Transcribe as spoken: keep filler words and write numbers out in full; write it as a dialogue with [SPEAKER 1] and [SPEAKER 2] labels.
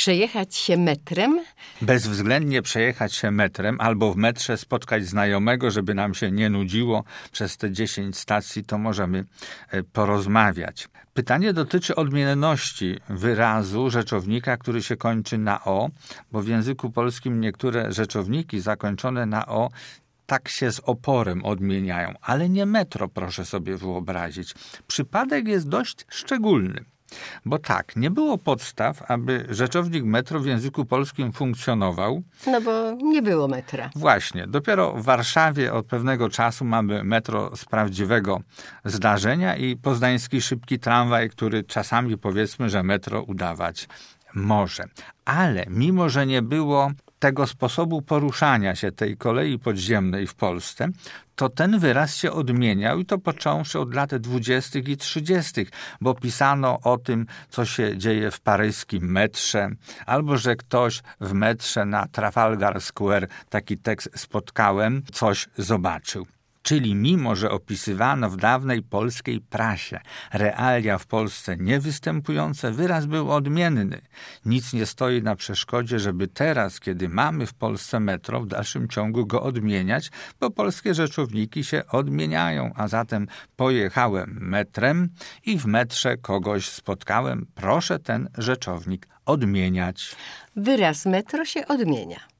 [SPEAKER 1] Przejechać się metrem?
[SPEAKER 2] Bezwzględnie przejechać się metrem albo w metrze spotkać znajomego, żeby nam się nie nudziło przez te dziesięć stacji, to możemy porozmawiać. Pytanie dotyczy odmienności wyrazu rzeczownika, który się kończy na o, bo w języku polskim niektóre rzeczowniki zakończone na o tak się z oporem odmieniają, ale nie metro, proszę sobie wyobrazić. Przypadek jest dość szczególny. Bo tak, nie było podstaw, aby rzeczownik metro w języku polskim funkcjonował.
[SPEAKER 1] No bo nie było metra.
[SPEAKER 2] Właśnie. Dopiero w Warszawie od pewnego czasu mamy metro z prawdziwego zdarzenia i poznański szybki tramwaj, który czasami powiedzmy, że metro udawać może. Ale mimo, że nie było tego sposobu poruszania się tej kolei podziemnej w Polsce, to ten wyraz się odmieniał i to począwszy od lat dwudziestych i trzydziestych, bo pisano o tym, co się dzieje w paryskim metrze, albo że ktoś w metrze na Trafalgar Square, taki tekst spotkałem, coś zobaczył. Czyli mimo, że opisywano w dawnej polskiej prasie realia w Polsce niewystępujące, wyraz był odmienny. Nic nie stoi na przeszkodzie, żeby teraz, kiedy mamy w Polsce metro, w dalszym ciągu go odmieniać, bo polskie rzeczowniki się odmieniają, a zatem pojechałem metrem i w metrze kogoś spotkałem. Proszę ten rzeczownik odmieniać.
[SPEAKER 1] Wyraz metro się odmienia.